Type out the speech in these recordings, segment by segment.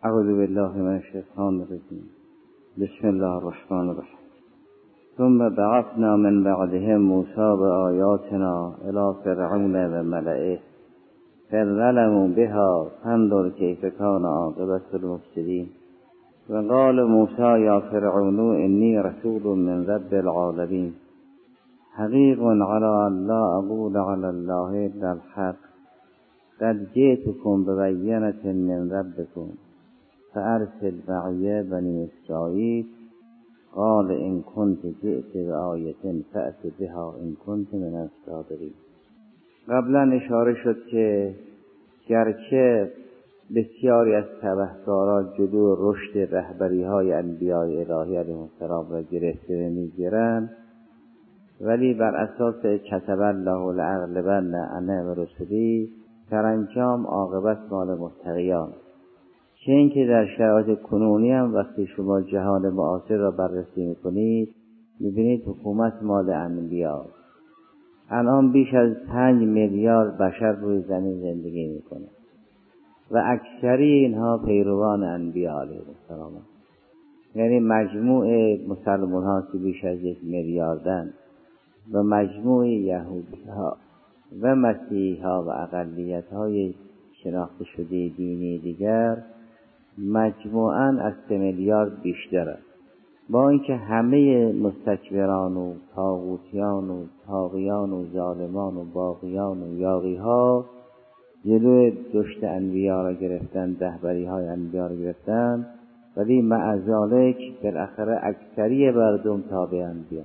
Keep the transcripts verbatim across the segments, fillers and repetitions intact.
اعوذ بالله من الشیطان الرجیم. بسم الله الرحمن الرحیم. ثم بعثنا من بعدهم موسی بآیاتنا الی فرعون و ملئه فظلموا بها فانظر کیف کان عاقبة المفسدین. و قال موسی یا فرعون انی رسول من رب العالمین حقیق علی ان لا اقول علی الله الا الحق قد جئتكم ببینة من ربکم فارسل معی بنی اسرائیل قال ان كنت جئت بآیة فأت بها ان كنت من الصادقین. قبلا اشاره شد که گرچه بسیاری از تبهکاران جلو رشد رهبری های انبیاء الهی علیهم السلام را گرفته میگیرند، ولی بر اساس کتب الله لأغلبن انا و رسلی سرانجام عاقبت مال متقیان. چه اینکه در شرایط کنونی هم وقتی شما جهان معاصر را بررسی میکنید میبینید حکومت مال انبیاء. الان بیش از پنج میلیارد بشر روی زمین زندگی میکنه و اکثری اینها پیروان انبیاء علیهم السلام، یعنی مجموع مسلمان ها که بیش از یک میلیاردن و مجموع یهودی ها و مسیحی ها و اقلیت های شناخته شده دینی دیگر مجموعاً از سه میلیارد بیشتر است. با اینکه همه مستکبران و طاغوتیان و طاغیان و ظالمان و باغیان و یاغی ها جلوی رشد انبیا را گرفتن، رهبری های انبیا را گرفتن، ولی مع ذالک بالاخره اکثری مردم تابع انبیا.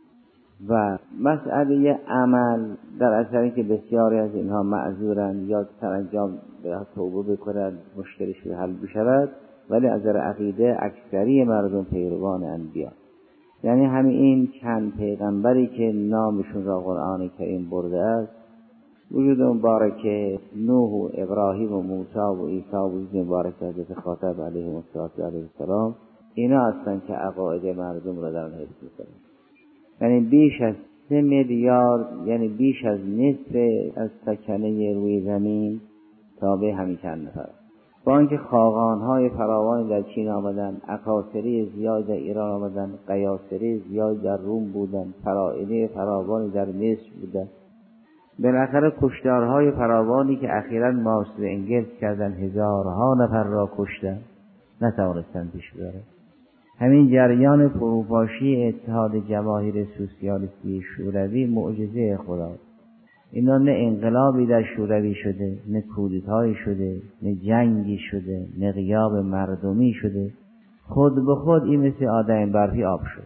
و مسئله عمل در اثر اینکه بسیاری از اینها معذورند یا سرانجام توبه بکنند مشکلشون حل بشود، ولی از نظر عقیده اکثری مردم پیروان انبیا. یعنی همین این چند پیغمبری که نامشون را قرآن کریم برده است، وجود مبارک نوح و ابراهیم و موسی و عیسی و وجود مبارک حضرت خاطب علیه السلام، اینا هستند که عقاید مردم را دارن حفظ میکنن. یعنی بیش از سه میلیارد، یعنی بیش از نصف از سکنه روی زمین تابع همین چند نفر. با اینکه خاقان‌های فراوانی در چین آمدن، اکاسری زیاد در ایران آمدن، قیاسری زیاد در روم بودن، فرائضه فراوانی در مصر بودن، بالاخره کشتارهای فراوانی که اخیراً مارکس و انگلز کردن، هزارها نفر را کشتن، نتوانستن پیش ببرن. همین جریان فروپاشی اتحاد جماهیر سوسیالیستی شوروی معجزه خداست. اینا نه انقلابی در شوروی شده، نه کودتایی شده، نه جنگی شده، نه غیاب مردمی شده، خود به خود این مثل آدم برفی آب شد.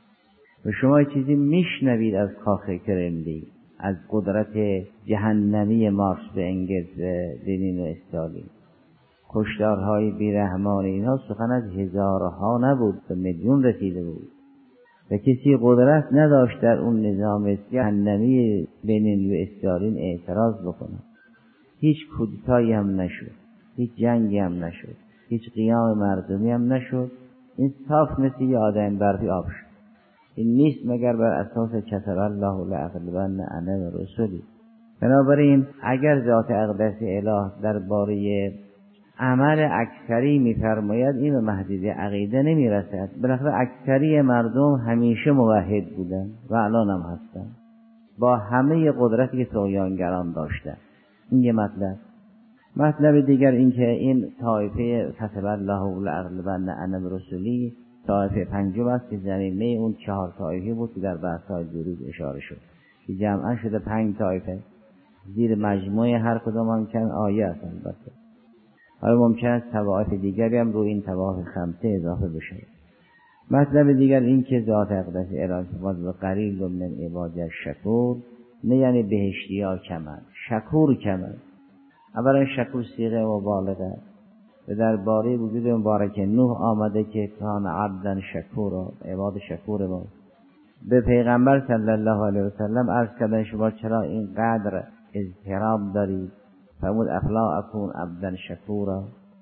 و شما چیزی میشنوید از کاخ کرملین، از قدرت جهنمی مارکس و انگلز و لنین و استالین، کشتارهای بیرحمان اینها سخن از هزارها نبود، به میلیون رسیده بود و کسی قدرت نداشت در اون نظام جهنمی لنین و استالین اعتراض بکنه. هیچ کودتایی هم نشد، هیچ جنگی هم نشد، هیچ قیام مردمی هم نشد. این صاف مثل یه آدم برفی آب شد. این نیست مگر بر اساس کتب الله لأغلبن انا و رسلی. بنابراین اگر ذات اقدس اله درباره عمل اکثری می‌فرماید، این به محدوده عقیده نمی‌رسد. بالاخره اکثری مردم همیشه موحد بودن و الان هم هستن، با همه قدرتی که طغیانگران داشتن. این یه مطلب. مطلب دیگر این که این طایفه کتب الله لأغلبن انا و رسلی طایفه پنجم است که زمینه اون چهار طایفه بود که در بحث‌های دیروز اشاره شد، که جمعاً شده پنج طایفه. زیر مجموعه هر کدام هم چند آیه است. البته حالا ممکن است طوائف دیگری هم روی این طوائف خمسه اضافه بشه. مطلب دیگر این که ذات اقدس اله و قلیل من عبادی شکور، نه یعنی بهشتی ها کمند، شکور کمند. اولا شکور صیغه مبالغه و درباره وجود مبارک نوح آمده که کان عبدا شکورا، عباد شکور ما. به پیغمبر صلی الله علیه و سلم عرض کردن شما چرا اینقدر اضطراب دارید؟ فرمود افلا اکون عبدا شکورا.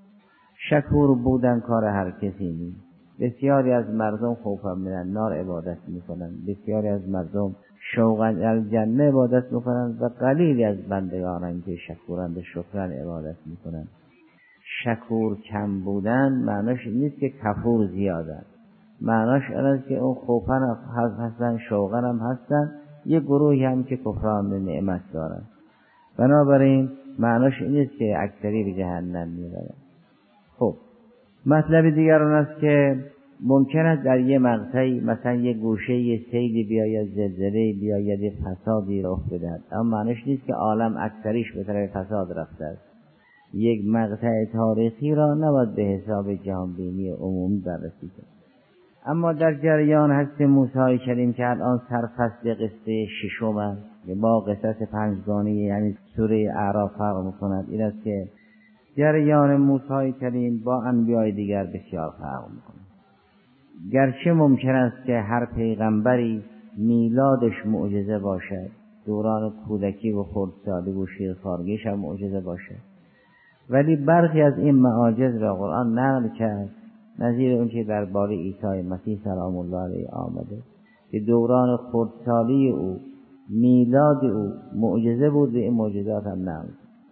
شکور بودن کار هر کسی نیست. بسیاری از مردم خوفا من النار عبادت میکنند، بسیاری از مردم شوقا الجنه عبادت میکنند و قلیلی از بندگانند که شکورند و شکران عبادت میکنند. شکور کم بودن معناش نیست که کفور زیادن، معناش این است که اون خوفن هستن، شوقن هم هستن، یه گروهی هم که کفران نعمت دارن. بنابراین معناش این نیست که اکثری به جهنم میرن. خب مطلب دیگر اون است که ممکن است در یه مقطعی مثلا یه گوشه یه سیلی بیاید، زلزله بیاید، یه فسادی رخ بدهد، اما معناش نیست که عالم اکثریش به طرف فساد رفته است. یک مقطع تاریخی را نباید به حساب جهانبینی عمومی بررسی کرد. اما در جریان هست موسی کریم که الان سرفصل قصه ششم است با قصص پنجگانه یعنی سوره اعراف فرق می‌کند، این است که جریان موسی کریم با انبیاء دیگر بسیار فرق می‌کند. گرچه ممکن است که هر پیغمبری میلادش معجزه باشد، دوران کودکی و خردسالی و شیرخوارگیش هم معجزه باشد، ولی برخی از این معاجز را قرآن نقل کرد، نظیر اون که درباره عیسی مسیح سلام الله علیه آمده که دوران خردسالی او، میلاد او معجزه بود و این معجزات هم نقل.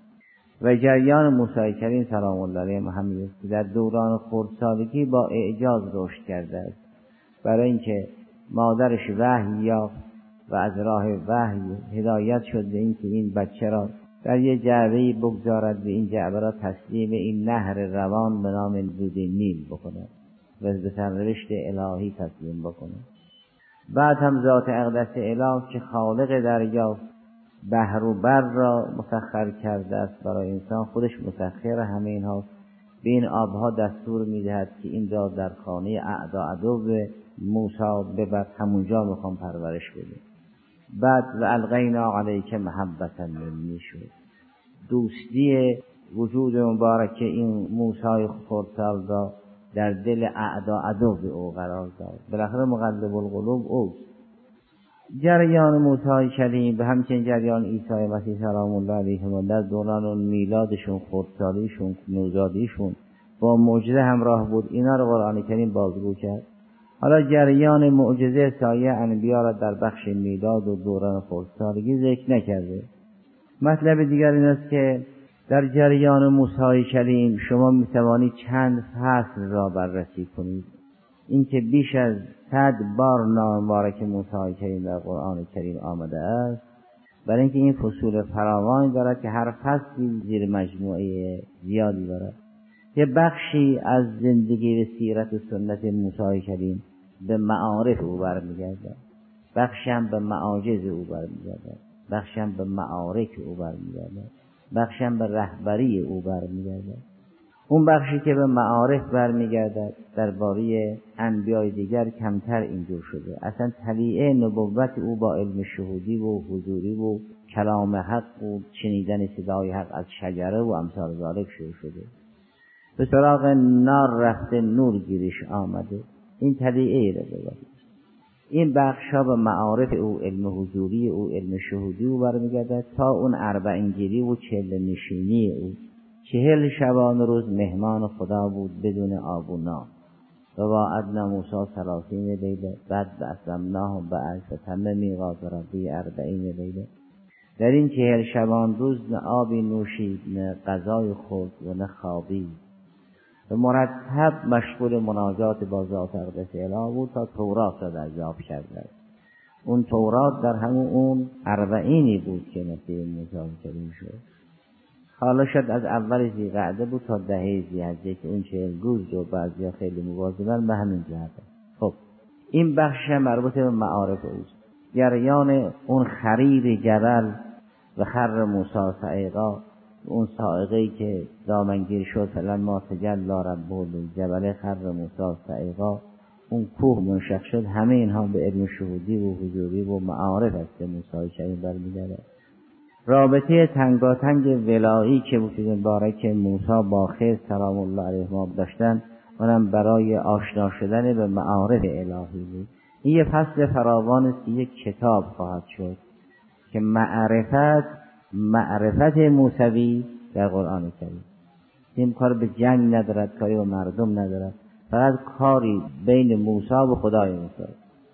و جریان موسی کریم سلام الله علیه همین است که در دوران خردسالگی با اعجاز رشد کرده است، برای اینکه مادرش وحی یافت و از راه وحی هدایت شد به اینکه این بچه را در یه جعبه‌ای بگذارد و این جعبه را تسلیم این نهر روان به نام رود نیل بکند و به سرنوشت الهی تسلیم بکند. بعد هم ذات اقدس اله که خالق دریا بحر و بر را مسخر کرده است برای انسان، خودش مسخر همه اینها، به این آبها دستور میدهد که این را در خانه اعدا عدو موسی ببر، همونجا میخوام پرورش بده. بعد و القینا علیک محبتا منی شد، دوستی وجود مبارک این موسی خردسال را در دل اعدا عدو او قرار داد. بالاخره مقلب القلوب او. جریان موسی کریم به همچنین جریان عیسی مسیح سلام الله علیه در دوران میلادشون، خردسالیشون، نوزادیشون با معجزه همراه بود. اینا رو قرآن کریم بازگو کرد. حالا جریان معجزه سایه انبیا را در بخش میلاد و دوران خردسالگی ذکر نکرده. مطلب دیگر این است که در جریان موسی کریم شما میتوانید چند فصل را بررسی کنید. این که بیش از صد بار نام مبارک موسی کریم در قرآن کریم آمده است، برای اینکه این فصول فراوان دارد که هر فصلی زیر مجموعه زیادی دارد. یه بخشی از زندگی و سیرت و سنت موسی کریم به معارف او برمیگردد، بخشی هم به معاجز او برمیگردد، بخشی هم به معارک او برمیگردد، بخشی هم به رهبری او برمیگردد. اون بخشی که به معارف برمیگردد درباره انبیاء دیگر کمتر اینجور شده. اصلا طلیعه نبوت او با علم شهودی و حضوری و کلام حق و شنیدن صدای حق از شجره و امثال ذالک شروع شده. به سراغ نار رفته نور گیرش آمده. این طلیعه نبوت. این بخشا به معارف او، علم حضوری او، علم شهودی او برمیگردد تا اون اربعین گیری و چهل نشینی او. چهل شبانه روز مهمان خدا بود بدون آب و نان. و وعدنا موسی ثلاثین لیله بعد بأسلمناه بعد فتم میقات ربی اربعین لیله. در این چهل شبان روز نه آبی نوشید، نه غذای خورد و نه خوابید و مرتب مشغول مناجات با ذات اقدس اله بود تا تورات را دریافت کرد. اون تورات در همون اون اربعینی بود که نصیب موسی کریم شد. حالا شد از اول ذی‌قعده بود تا دهه ذی‌حجه که اون چهل روز رو بعضیا خیلی مواظبن به همین جهت. خب این بخش مربوط به معارف اوست. جریان اون خریر جبل و خر موسی صعقا، اون صاعقه‌ای که دامنگیر شد فلما تجلی ربه للجبل خر موسی صعقا، اون کوه منشق شد. همه اینها به علم شهودی و حضوری و معارف است که موسی کریم برمی‌گردد. رابطه تنگاتنگ ولایی که وجود مبارک موسی با خضر سلام الله علیهما داشتن، اونم برای آشنا شدن به معارف الهی بود. این یه فصل فراوان است که یک کتاب خواهد شد که معرفت معرفت موسوی در قرآن کریم. این کار به جنگ ندارد، کاری با مردم ندارد، فقط کاری بین موسی و خدای موسی.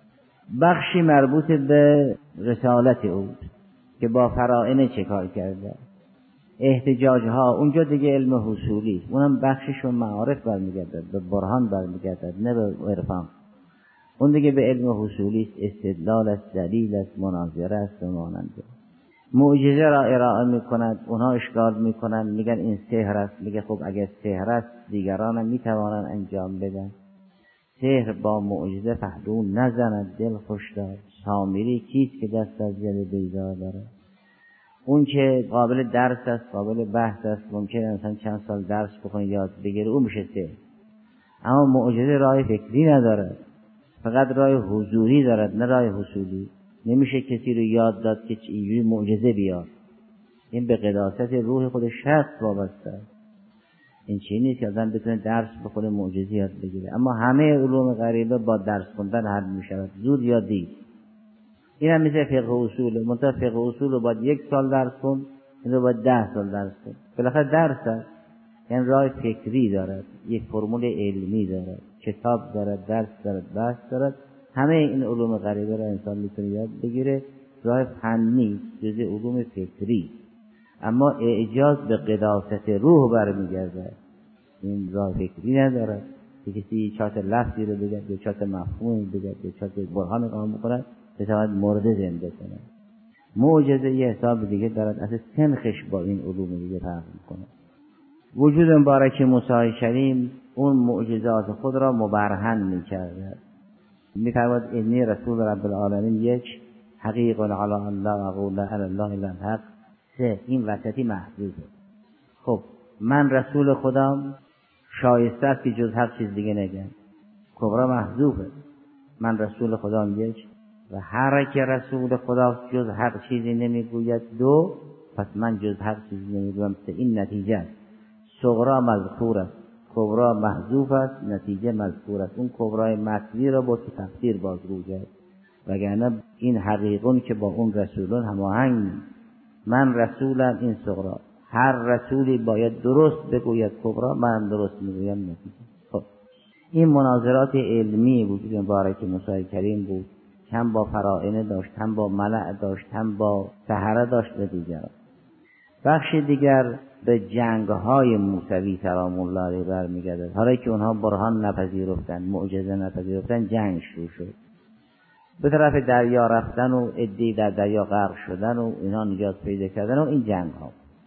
بخشی مربوط به رسالت او که با فرائن چه کار کرده. احتجاج ها، اونجا دیگه علم حصولی، اونم بخشش و معارف برمیگردد، به برهان برمیگردد، نه به عرفان. اون دیگه به علم حصولی است، استدلال است، دلیل است، مناظره است و ماننده. معجزه را ارائه میکند، اونها اشکال میکنن، میگن این سحر است. میگه خب اگر سحر است دیگران هم میتوانند انجام بدن. سحر با معجزه پهلو نزند، دل خوش دار. سامری کیست که دست از دل بیدار داره؟ اون که قابل درس است، قابل بحث است، ممکنه انسان چند سال درس بخونه یاد بگیره، اون میشه سحر. اما معجزه راه فکری نداره، فقط راه حضوری دارد، نه راه حصولی. نمیشه کسی رو یاد داد که اینجوری معجزه بیار. این به قداست روح خود شخص وابسته است. این چیزی نیست که آدم بتونه درس بخونه معجزه یاد بگیره. اما همه علوم غریبه با درس خوندن حل میشود، زود یا دیر. این هم مثل فقه اصول، منتها فقه اصول رو باید یک سال درس کن، این رو باید ده سال درس کن. بالاخره درس است، یعنی راه فکری دارد، یک فرمول علمی دارد، کتاب دارد، درس دارد، بحث دارد. همه این علوم غریبه را انسان میتونه یاد بگیره. راه فنی جزء علوم فکری، اما اعجاز به قداست روح برمیگرده. این راه فکری ندارد که کسی چهار لفظی رو بگه یا چهار مفهومی بگه یا چهار برهان قائم بکنه بتواند مورد زنده کنه. معجزه یه حساب دیگه دارد، اصلا سنخش با این علوم دیگه فرق میکنه. وجود مبارک موسی کریم اون معجزات خود را مبرهن میکرده. میفرماد انی رسول رب العالمین، یک حقیق علی الله و قول علی الله الا الحق، سه این وسطی محذوفه. خب من رسول خدام، شایسته است که جز حق چیز دیگه نگم. کبرا محذوفه. من رسول خدام یک و هر که رسول خدا جز حق چیزی نمیگوید دو، پس من جز حق چیزی نمیگویم سه. این نتیجه است. صغرا مذکور است، کبرا محذوف است، نتیجه مذکور است. اون کبرای مطلوبی را با تو تفسیر باز رو کرد، وگرنه این حقیقون که با اون رسولون هماهنگ. من رسولم، این صغرا. هر رسولی باید درست بگوید کبرا، من درست میگویم نتیجه. خب این مناظرات علمی وجود مبارک موسی کریم بود، هم با فرائنه داشت، هم با ملأ داشت، هم با سحره داشت و دیگر. بخش دیگر به جنگ‌های موسوی سلام الله علیه برمیگردد. حالا که اونها برهان نپذیرفتن، معجزه نپذیرفتن، جنگ شروع شد. به طرف دریا رفتن و عده‌ای در دریا غرق شدن و اینا نجات پیدا کردن و این جنگ‌ها.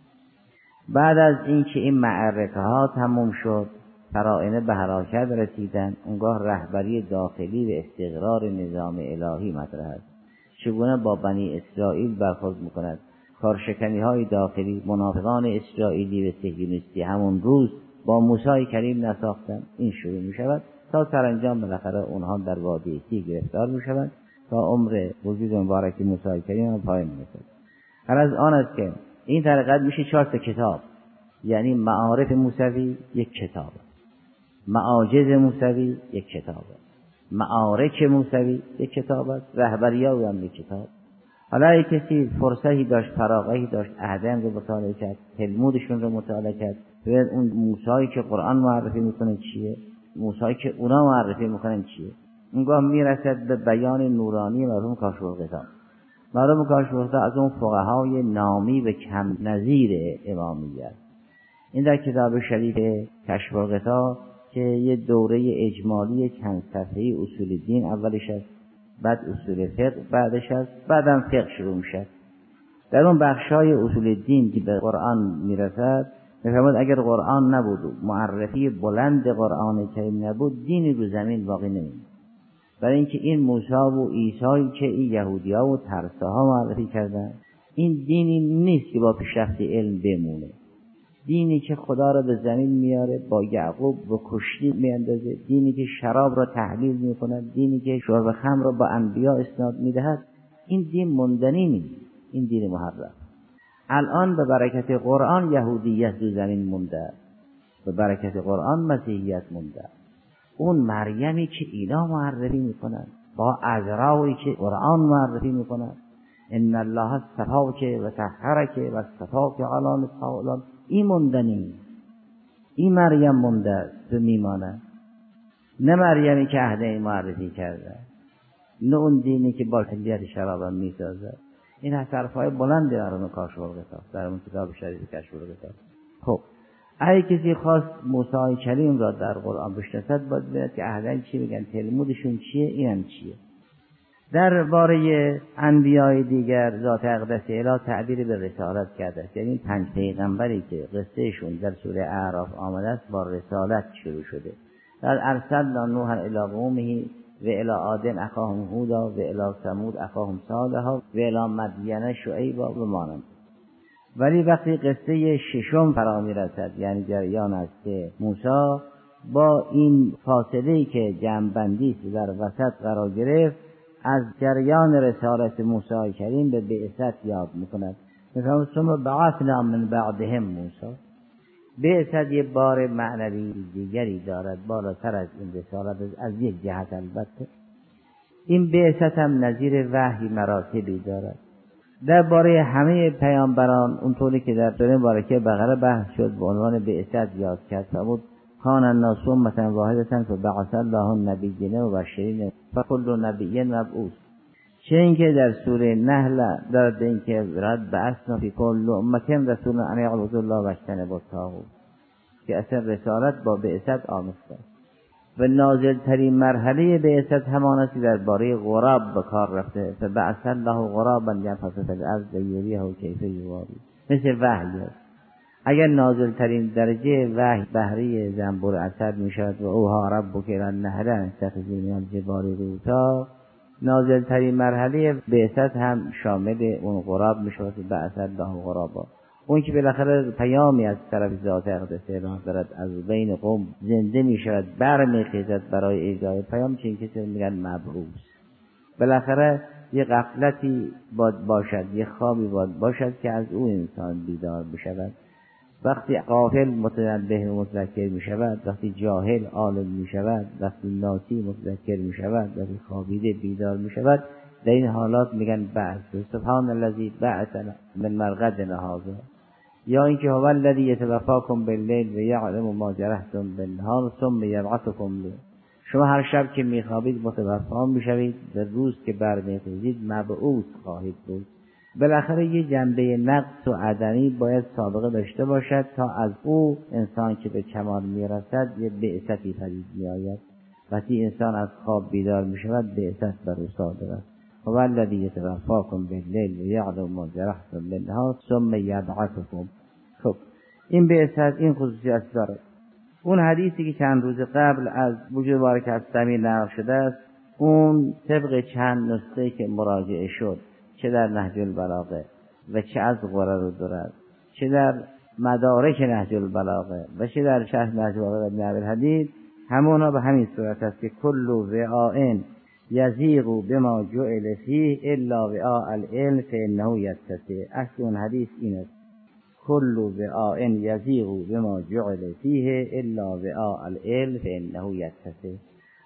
بعد از اینکه این معرکه ها تموم شد، فرائنه به حراکت رسیدن. اونگاه رهبری داخلی و استقرار نظام الهی مطرح است. چگونه با بنی اسرائیل برخورد میکند؟ کارشکنی های داخلی، منافقان اسرائیلی و صهیونیستی همون روز با موسی کریم نساختن. این شروع می شود تا سرانجام بالاخره اونها در وادی سی گرفتار می شود تا عمر وجود مبارک موسی کریم پایان می رسد. هر از آن است که این طریقت میشه چهار تا کتاب، یعنی معارف موسوی یک کتاب، معاجز موسوی یک کتاب، معارک موسوی یک کتاب است، رهبری‌ها هم یک کتاب. حالا اگه کسی فرصتی داشت، فراغتی داشت، احدام رو مطالعه کرد، تلمودشون رو مطالعه کرد، ببین اون موسایی که قرآن معرفی میکنه چیه، موسایی که اونا معرفی میکنن چیه. اونگاه میرسد به بیان نورانی مرحوم کاشف الغطا. مرحوم کاشف الغطا از اون فقهای نامی و کم نظیر امامیت. این در کتاب شریف کاشف الغطا که یه دوره اجمالی چند صفحه‌ای اصول دین اولش است، بعد اصول فقه بعدش است، بعدم فقه شروع میشه. در اون بخشای اصول دین که به قرآن میرسد میفرماد اگر قرآن نبود و معرفی بلند قرآن کریم نبود، دینی رو زمین باقی نمیموند. برای اینکه این موسی و عیسی که این یهودی‌ها و ترساها معرفی کردن، این دینی نیست که با پیشرفت علم بمونه. دینی که خدا را به زمین میاره، با یعقوب و کشتی میاندازه، دینی که شراب را تحلیل میکنه، دینی که شرب خمر را با انبیا اسناد میدهد، این دین موندنی نیست، این دین محرف. الان به برکت قرآن یهودیت دو زمین مونده، به برکت قرآن مسیحیت مونده. اون مریمی که اینا معرفی میکنن با عذراوی که قرآن معرفی میکنن، ان الله اصطفاک و طهرک و اصطفاک علی نساء العالمین، این موندنی، این مریم مونده است و میمانه، نه مریمی که اهدی معرفی کرده، نه اون دینی که با کلیت شراب میسازه. این حرفای بلندی در اون کاشف الغطا، در اون کتاب شریف کشف الغطا. خب اگه کسی خواست موسی کلیم را در قرآن بشناسد باید بداند که اهل چی میگن، تلمودشون چیه، اینم چیه. در باره انبیای دیگر ذات اقدس الهی تعبیر به رسالت کرده است، یعنی پنج پیغمبری که قصهشون در سوره اعراف آمده است با رسالت شروع شده. در ارسلنا نوحا الی قومه و الی عاد اخاهم هودا و الی ثمود اخاهم صالحا و الی مدین شعیبا و مانند. ولی وقتی قصه ششم فرا میرسد، یعنی جریان است که موسی با این فاصله‌ای که جمع‌بندی در وسط قرار گرفت از جریان رسالت موسی کریم به بعثت یاد میکند. مثلا ثم بعثنا من بعدهم موسی. بعثت یه بار معنوی دیگری دارد بالاتر از این رسالت از یک جهت. البته این بعثت هم نظیر وحی مراتبی دارد. درباره همه پیامبران اونطوری که در سوره مبارکه بقره بحث شد به عنوان بعثت یاد کرد، فرمود کان الناس امة واحدة فبعث الله النبیین مبشرین فکل نبی مبعوث. چه اینکه در سوره نحل دارد به اینکه رد بعثنا فی کل امة رسولا ان اعبدوا الله واجتنبوا الطاغوت، که اصلا رسالت با بعثت آمیخته و نازل ترین مرحله بعثت همان است که درباره غراب به کار رفته. فبعث الله غرابا ينفث فی الارض یریه کیف یواری. مثل وحی است. اگر نازل ترین درجه وحی بحری زنبور اسد می شود و اوها ربک الی النحل ان اتخذی من الجبال بیوتا، نازل ترین مرحله بعثت هم شامل اون غراب می شود. بعث الله غرابا، اون که بالاخره پیامی از طرف ذات اقدس الهی دارد از بین قوم زنده می شود، برمی خیزد برای ایجاد پیام. چنین کسی میگن مبعوث. بالاخره یه غفلتی باید باشد، یه خوابی باید باشد که از او انسان بیدار بشود. وقتی غافل متنبه متذکر می شود، وقتی جاهل عالم می شود، وقتی ناسی متذکر می شود، وقتی خوابیده بیدار می شود، در این حالات میگن بعث. سبحان الذی بعث من مرقد هذا، یا اینکه هو الذی یتوفاکم باللیل و یعلم ما جرحتم بالنهار ثم یبعثکم. شما هر شب که میخوابید متوفا میشوید، در روز که برمیخیزید مبعوث خواهید بود. بالاخره یه جنبه نقص و عدمی باید سابقه داشته باشد تا از او انسان که به کمال میرسد یه بعثتی پدید میآید. وقتی انسان از خواب بیدار میشود بعثت بر او صادر است. هو الذی یتوفاکم باللیل و یعلم ما جرحتم بالنهار ثم یبعثکم. خب این بعثت این خصوصیت دارد. اون حدیثی که چند روز قبل از وجود بارک از سمی نقل شده است، اون طبق چند نسخه که مراجعه شد، چه در نهج البلاغه و چه از غرر الدرر، چه در مدارک نهج البلاغه و چه در شرح نهج البلاغه ابن ابی الحدید، همونا به همین صورت است که کل وعاء یزیغ بما جعل فیه الا وعاء العلم فانه یتسع. اصل اون حدیث این است: کل وعاء یزیغ بما جعل فیه الا وعاء العلم فانه یتسع.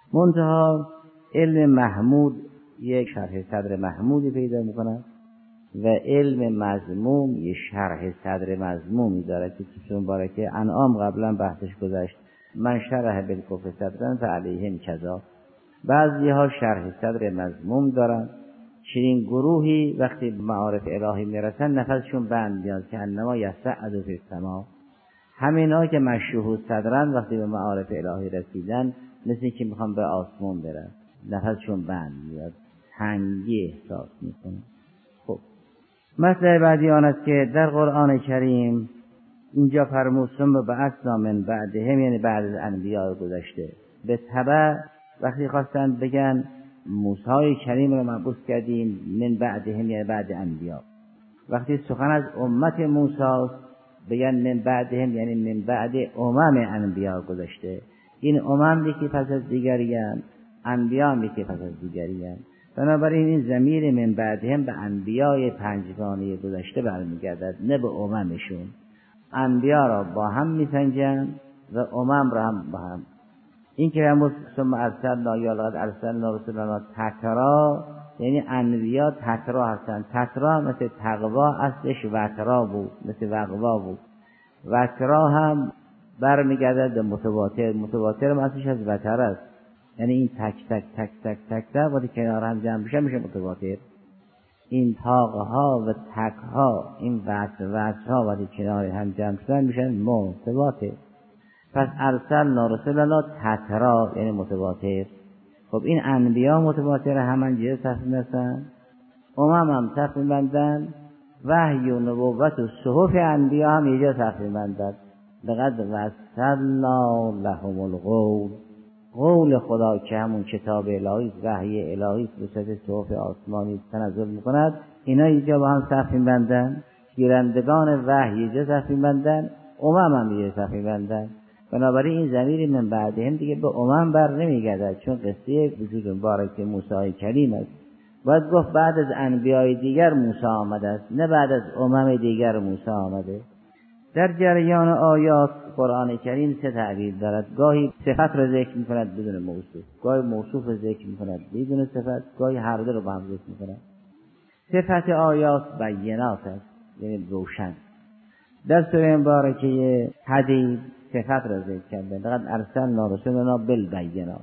منتها علم محمود یک شرح صدر محمودی پیدا می‌کند و علم مذموم یک شرح صدر مذمومی دارد که سوره مبارکه انعام قبلا بحثش گذشت. من شرح بالکفر صدرا فعلیهم کذا. بعضی ها شرح صدر مذموم دارند. چنین گروهی وقتی به معارف الهی میرسن نفسشون بند میاد که انما یصعد فی السما. همینا که مشروح صدرن وقتی به معارف الهی رسیدن مثل که میخوان به آسمان برن، نفسشون بند میاد، تنگی احساس میکنن. خب مسئله بعدی آن است که در قرآن کریم اینجا فرمود ثم بعثنا من بعدهم، یعنی بعد از انبیاء گذشته. به تبع وقتی خواستن بگن موسی کریم رو مبعوث کردیم من بعدهم، یعنی بعد انبیاء. وقتی سخن از امت موسی بگن من بعدهم، یعنی من بعد امم انبیاء گذشته. این امم یکی پس از دیگری هستند، انبیاء هم یکی پس از دیگری هستند. بنابراین این ضمیر من بعدهم به انبیاء پنجگانه گذشته برمیگردد، نه به اممشون. انبیاء را با هم میسنجند و امم را هم با هم. این که همون ثم ارسلنا یا لقد ارسلنا رسولنا تترا، یعنی انبیاء تترا هستند. تترا مثل تقوا اصلش وترا بود، مثل وقوا بود. وترا هم برمیگردد به متواتر. متواتر هم اصلش از وتر است، یعنی این تک تک تک تک تک تک وقتی کنار هم جمع بشه میشه متواتر. این تاقها و تکها، این وجه وجه ها وقتی کنار هم جمع شدن میشن متواتر. پس ارسلنا رسلنا تترا یعنی متواتر. خب این انبیا متواتر همان جهه تفصیل هستن، امم هم تفصیل بندن، وحی و نبوت و صحف انبیا هم یه جا تفصیل بندن. لقد وصلنا لهم القول، قول خدا که همون کتاب الهی، وحی الهی به صورت صحف آسمانی تنزل میکند، اینا اینجا با هم تفصیل بندن. گیرندگان وحی یه جا تفصیل بندن، امم هم یه جا تفصیل بندن. بنابراین این ضمیر من بعدهم دیگه به امم بر نمیگردد، چون قصه وجود مبارک موسی کریم است. باید گفت بعد از انبیای دیگر موسی آمده است، نه بعد از امم دیگر موسی آمده. در جریان آیات قرآن کریم سه تعبیر دارد. گاهی صفت را ذکر میکند بدون موصوف، گاهی موصوف را ذکر میکند بدون صفت، گاهی هر دو را با هم ذکر میکند. صفت آیات بینات است، یعنی روشن. در سوره مبارکه حدید صفت را ذکر کرده، لقد ارسلنا رسلنا بالبینات.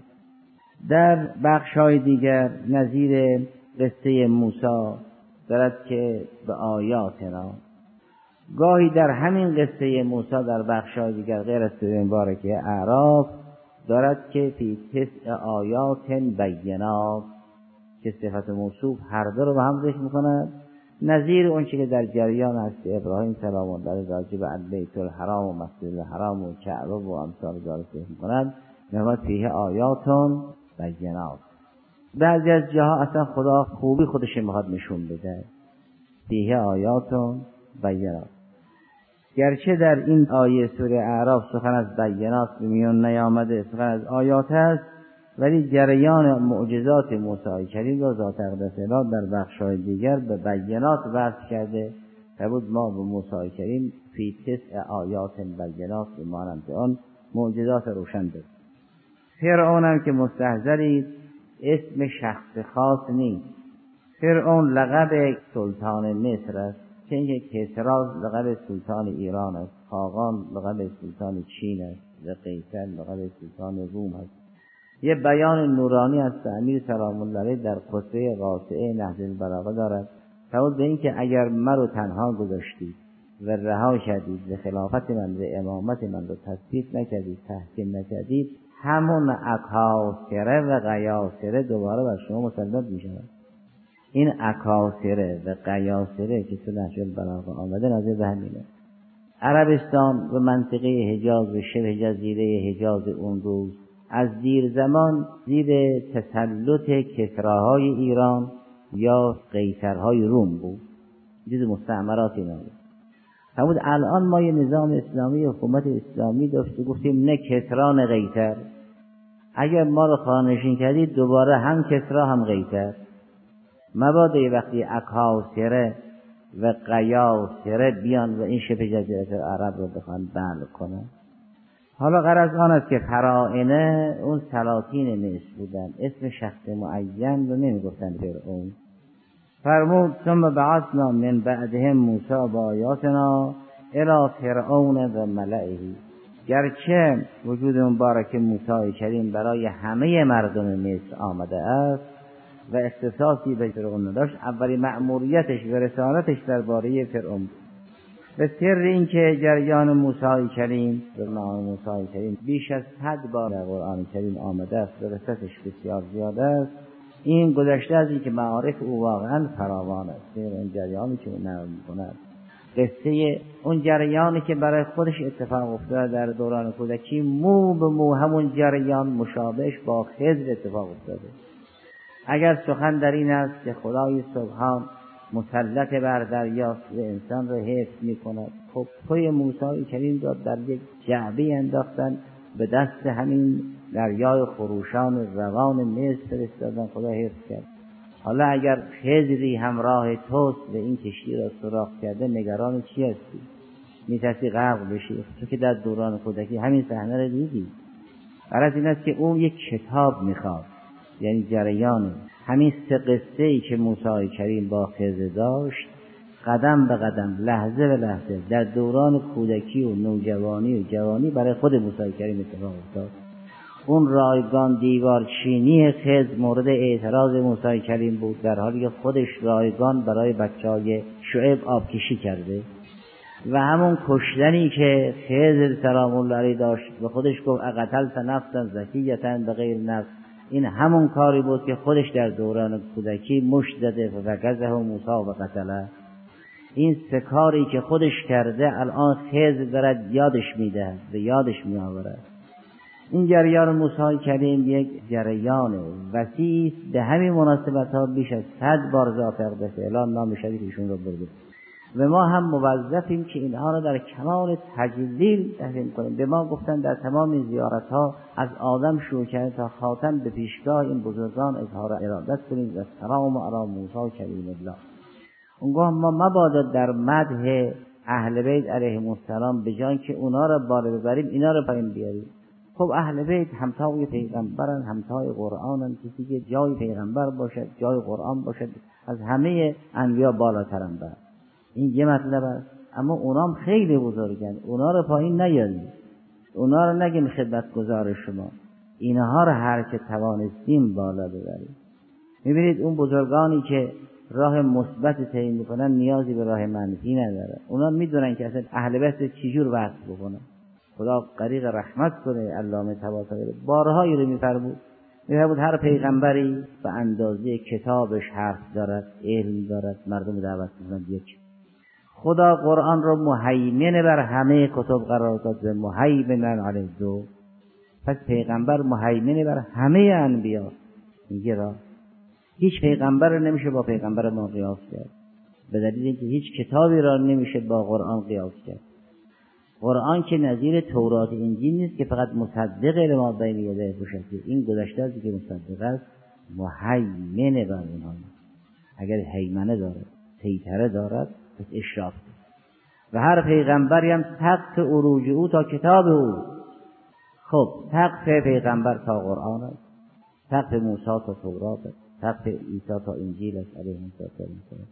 در بخش‌های دیگر نظیر قصه موسی دارد که به آیاتنا. گاهی در همین قصه موسی در بخش‌های دیگر غیر از سوره مبارکه اعراف دارد که فی تسع آیات بینات، که صفت موصوف هر دو رو با هم ذکر می‌کند. نظیر اون چیزی که در جریان است ابراهیم سلام الله علیه راجع به بیت الحرام و مسجد الحرام و کعبه و امثال ذلک ذکر می‌کند، می‌فرماید فیه آیاتون بینات. بعضی از جاها اصلا خدا خوبی خودش میخواد نشون بده، فیه آیاتون بینات. گرچه در این آیه سوره اعراف سخن از بینات به میان نیامده، سخن از آیات است، ولی جریان معجزات موسی کریم را ذات اقدس اله در بخش‌های دیگر به بینات وصف کرده. فرمود ما به موسی کریم فی تسع آیات بینات، به مانند آن معجزات روشن داد. فرعون هم که مستحضرید اسم شخص خاص نیست. فرعون لقب سلطان مصر است، که اینکه کسری لقب سلطان ایران است، خاقان لقب سلطان چین است و قیصر لقب سلطان روم است. یه بیان نورانی از امیر سلام الله علیه در خطبه قاطعه نهج البلاغه دارد. فرمود به این که اگر مرا تنها گذاشتید و رها کردید و خلافت من و امامت من رو تثبیت نکردید، تحکیم نکردید، همون اکاسره و قیاسره دوباره بر شما مسلط می شود. این اکاسره و قیاسره که تو نهج البلاغه آمده نظر به همینه. عربستان و منطقه حجاز و شبه جزیره حجاز اون روز از دیر زمان زیر تسلط کسراهای ایران یا قیصرهای روم بود، جز مستعمرات اینا بود. همون الان ما یه نظام اسلامی، حکومت اسلامی داشته، گفتیم نه کسرا نه قیصر. اگر ما رو خانشین کردید دوباره هم کسرا هم قیصر. مبادا یه وقتی اکاسره و قیاسره بیان و این شبه جزیره عرب رو بخوان بند کنن. حالا غرض آن است که فراعنه اون سلاطین مصر بودن، اسم شخص معین رو نمی گفتن فرعون. فرمود ثم بعثنا من بعدهم موسی بآیاتنا الی فرعون و ملئه. گرچه وجود مبارک موسی کریم برای همه مردم مصر آمده است و اختصاصی به فرعون نداشت، اولی مأموریتش و رسالتش درباره فرعون بود. به سر این که جریان موسی کریم و نام موسی کریم بیش از صد بار در قرآن کریم آمده است و قصتش بسیار زیاد است، این گذشته از این که معارف او واقعا فراوان است. اون جریانی که او نقل می‌کند، قصه اون جریانی که برای خودش اتفاق افتاده در دوران کودکی، مو به مو همون جریان مشابهش با خضر اتفاق افتاده. اگر سخن در این است که خدای سبحان مسلط بر دریاست و انسان را حفظ می کند، خب پای موسی کریم را در یک جعبه انداختن، به دست همین دریای خروشان روان مصر فرستادن، خدا حفظ کرد. حالا اگر خضری همراه توست و این کشتی را سوراخ کرده، نگران چی هستی؟ میترسی غرق بشی؟ تو که در دوران کودکی همین صحنه را دیدی. غرض این است که اون یک کتاب میخواد، یعنی جریان همین سه قصه‌ای که موسی کریم با خضر داشت، قدم به قدم، لحظه به لحظه در دوران کودکی و نوجوانی و جوانی برای خود موسی کریم اتفاق افتاد. اون رایگان دیوار چینی خضر مورد اعتراض موسی کلیم بود، در حالی که خودش رایگان برای بچهای شعیب آبکشی کرده. و همون کشتنی که خضر سلام الله علیه داشت و خودش گفت اقتلت نفسا زکیة بغیر نفس، این همون کاری بود که خودش در دوران کودکی مشت زده و فکزه موسی و قتله. این سه کاری که خودش کرده الان خضر دارد یادش میده و یادش میآورد. این جریان موسی کلیم یک جریان وسیع است، به همین مناسبت ها بیش از صد بار ذات اقدس اعلان نام شریف ایشون رو برده و ما هم موظفیم که اینها را در کمال تجلیل تحریم کنیم. به ما گفتن در تمام زیارت ها از آدم شروع کرده تا خاتم به پیشگاه این بزرگان اظهار ارادت کنیم و سلام علی موسی کلیم الله. اونگاه ما مبادا در مدح اهل بیت علیهم السلام به جای که اونا را بالا ببریم اینا را پایین بیاریم. خب اهل بیت همتای پیغمبرن، همتای قرآنن، کسی که جای پیغمبر باشد جای قرآن باشد از همه انبیا بالاترن. بر این یه مطلب است. اما اونام خیلی بزرگن، اونا رو پایین نیاریم، اونا رو نگیم خدمتگزار شما، اینها رو هر که توانستیم بالا ببریم. میبینید اون بزرگانی که راه مثبت تعیین میکنن نیازی به راه منفی نداره. اونا میدونن که اصلا اهل بیت چجور وقت بکنن. خدا غریق رحمت کنه علامه طباطبایی بارهایی رو میفرمود میفرمود هر پیغمبری به اندازه کتابش حرف دارد، علم دارد، مردم دعوت میکنند. یک خدا قرآن رو مهیمن بر همه کتب قرار داد و مهیمن علی دو، پس پیغمبر مهیمن بر همه انبیا. میگه را هیچ پیغمبر رو نمیشه با پیغمبر ما قیاس کرد، به دلیل اینکه هیچ کتابی را نمیشه با قرآن قیاس کرد. قرآن که نظیر تورات انجیل نیست که فقط مصدق لما بین یدیه باشد، این گذشته است که مصدق است، مهیمن بر اونها. اگر هیمنه دارد، سیطره دارد، پس اشراف دارد. و هر پیغمبری هم سقف عروج او تا کتاب او. خب سقف پیغمبر تا قرآن است، سقف موسی تا تورات است، سقف عیسی تا انجیل است علیه السلام.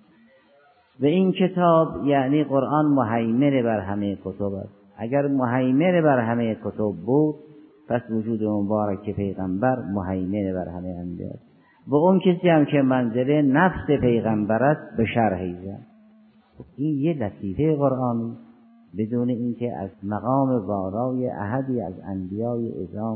و این کتاب یعنی قرآن مهیمن بر همه کتب است. اگر مهیمن بر همه کتب بود پس وجود مبارک پیغمبر مهیمن بر همه انبیا است. و اون کسی هم که منزله نفس پیغمبر است به شرحی زن. این یه لطیفه قرآنی بدون اینکه از مقام والای احدی از انبیای اعظام.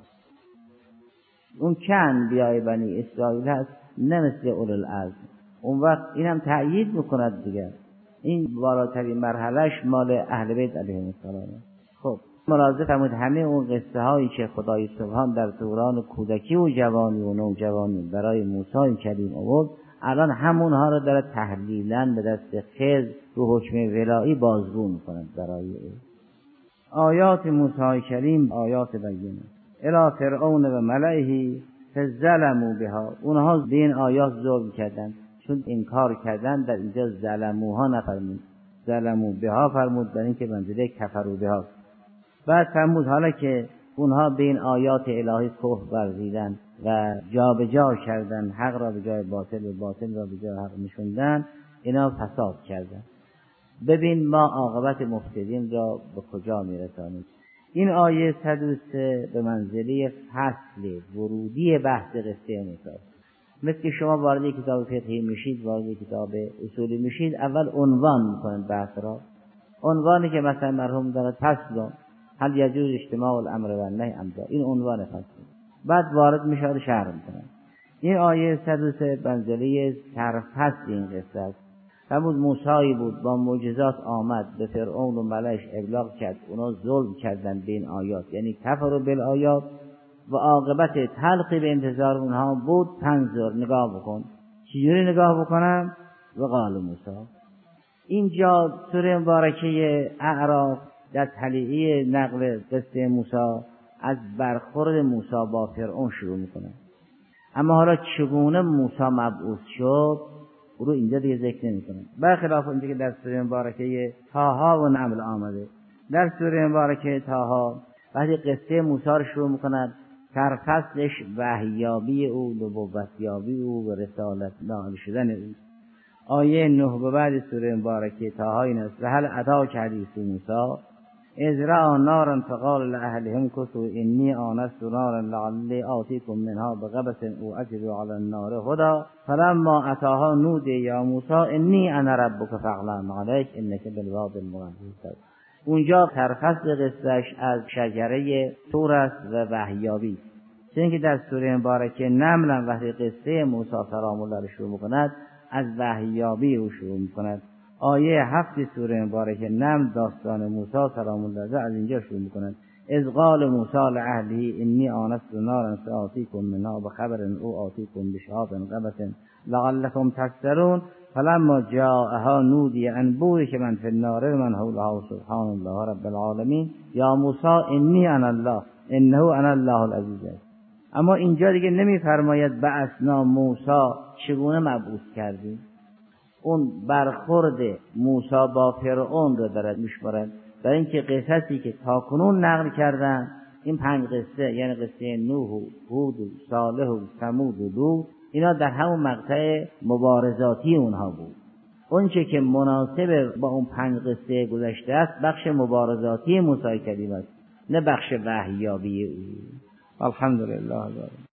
اون که انبیای بنی اسرائیل هست نه مثل اولوالعزم. اون وقت اینم تأیید میکند دیگر. این بالاترین مرحلهش مال اهل بیت علیهم السلام. خب ملاحظه فرمود همه اون قصه هایی که خدای سبحان در دوران کودکی و جوانی و نوجوانی برای موسی کلیم آورد، الان همونها را داره تحلیلاً به دست خضر رو حکم ولایی بازگو میکنند برای او. آیات موسی کلیم آیات بینه الی فرعون و ملئه فظلموا بها. اونها به این آیات ظلم کردند چون انکار کردن. در اینجا ظلموها نفرمود، ظلموا بها فرمود، در این که منزله کفروا بها. بعد فرمود حالا که اونها به این آیات الهی کفر ورزیدن و جا به جا کردن، حق را به جای باطل و باطل را به جای حق نشوندن، اینا فساد کردن. ببین ما عاقبت مفسدین را به کجا میرسانیم. این آیه صد و سه به منزله فصل ورودی بحث قصه موسی. مثل که شما وارد کتاب فقهی میشید، وارد کتاب اصولی میشید، اول عنوان میکنند بحث را. عنوانی که مثلا مرحوم دارد فصل هل یجوز اجتماع الامر و النهی ام لا، این عنوان فصل. بعد وارد میشود شرح میکنند. این آیه صد و سه منزله سرفصل این قصه است. فرمود موسی بود با معجزات آمد به فرعون و ملئش ابلاغ کرد، اونا ظلم کردند به این آیات، یعنی کفروا بالآیات و عاقبت تلقی به انتظار اونها بود. پنځور نگاه بکن چجوری نگاه بکنم. و قال موسی. اینجا سوره مبارکه اعراف در تلیعه نقل قصه موسی از برخورد موسی با فرعون شروع میکنه. اما حالا چگونه موسی مبعوث شد رو اینجا دیگه ذکر نمیکنه، برخلاف اونجا که در سوره مبارکه طه و نمل آمده. در سوره مبارکه طه وقتی قصه موسی رو شروع میکنند، سرفصلش وحییابی او، نبوتیابی او و رسالت نائل شدن او. آیه نه به بعد سوره مبارکه طه این است و هل اتاک حدیث موسی. اذ رأى نارا فقال لأهلهم كثوا إني آنست نارا لعلی آتیکم منها بقبس او اجد على النار هدى فلما أتاها نودي یا موسی انی انا ربک فاغلظ علیک انک بالوادی المقدس. اونجا سرفصل قصهش از شجره طور است و وحیابی. چون که در سوره مبارکه نمل وقتی قصه موسی سلام الله رو شروع می‌کند از وحیابی او شروع می‌کند. آیه هفت سوره مبارکه نمل داستان موسی سلام الله از اینجا شروع می‌کند. اذ قال موسی لأهله انی آنست نارا سآتیکم منها بخبر او آتیکم بشهاب قبس لعلکم تذکرون فلما جاءها نودی ان بورک من فی النار من حولها سبحان الله رب العالمین یا موسی انی انا الله انه انا الله العزیز. اما اینجا دیگه نمیفرماید بعثنا موسی چگونه مبعوث کردیم. اون برخورد موسی با فرعون رو دارد میشمارد، در اینکه قصصی که تاکنون نقل کردن این پنج قصه، یعنی قصه نوح و هود و صالح و ثمود و لوط، اینا در همون مقطع مبارزاتی اونها بود. اون چه که مناسب با اون پنج قصه گذشته است بخش مبارزاتی موسی کلیم است، نه بخش وحیابی او. الحمدلله.